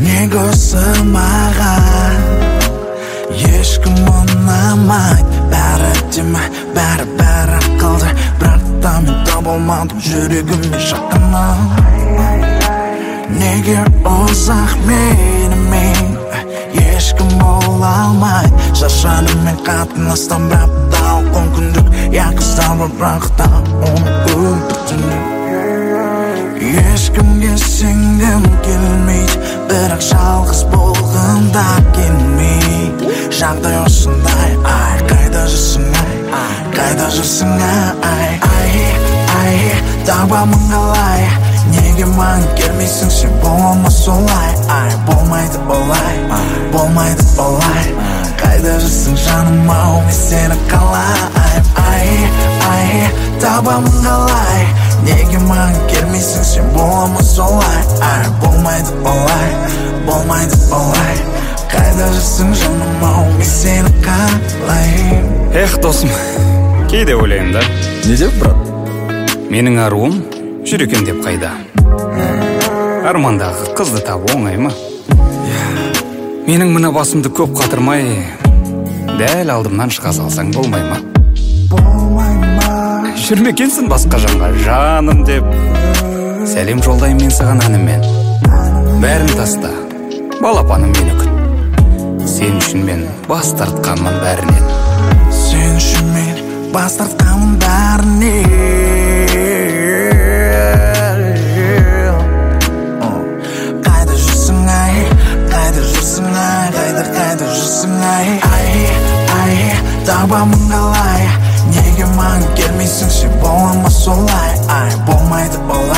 неге осы маған ешкім ұнамайды, бәрі әдемі, бәрі қалды, бірақ та мен таба алмадым жүрегіме жақынын. Неге ұзақ менімен ешкім бола алмайды, шаршадым мен қатынастан, бірақ та күндік яқыстан, бірақ та оны өмірден. Ешкімге сенгім келмейді, бірақ жалғыз болғанда келмейді. Жағдай осындай, ай, қайда жүрсің, қайда жүрсің, ай, табамын қалай, неге маған келмейсің, сен болма солай, ай, болмайды олай, қайда жүрсің жаным ау, мен сені қалаймын, ай, табамын қалай, неге маған келмейсің, сен болма солай, ай, болмайды олай, қайда жүрсің жаным ау, мен сені қалаймын. Эх, досым, кейде ойлаймын да. Не деп, брат? Менің аруым жүр екен деп қайда. Армандағы қызды табу оңай ма? Менің мына басымды көп қатырмай, дәл алдымнан шыға салсаң болмай ма? Жүрмекенсің басқа жанға жаным деп, сәлем жолдаймын мен саған әнімен. Бәрін таста, балапаным мені күт, сен үшін мен бас тартқанмын бәрінен. Сен үшін мен бас тартқанмын бәрінен. Қайда жүрсің, қайда жүрсің, ай, табамын қалай, неге маған келмейсің, сен болма солай, ай, болмайды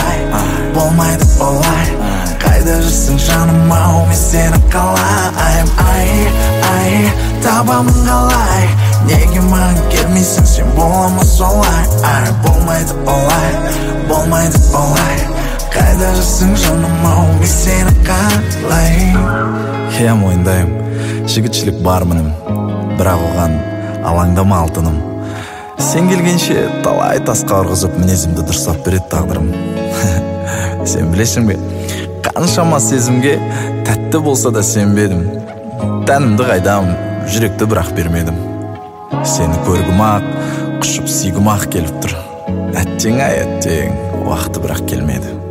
олай, қайда жүрсің жаным ау, мен сені қалаймын, ай, табамын қалай, неге маған келмейсің, сен болма солай, ай, болмайды олай, қайда жүрсің жаным ау, мен сені қалаймын. Иә, мойындаймын, жігітшілік бар мінім, бірақ оған алаңдама алтыным. Сен келгенше талай тасқа ұрғызып мінезімді дұрыстап береді тағдырым. Сен білесің бе, қаншама сезімге тәтті болса да сенбедім. Тәнімді қайдам, жүректі бірақ бермедім. Сені көргім ақ, құшып сүйгім ақ келіп тұр. Әттең, уақыты бірақ келмеді.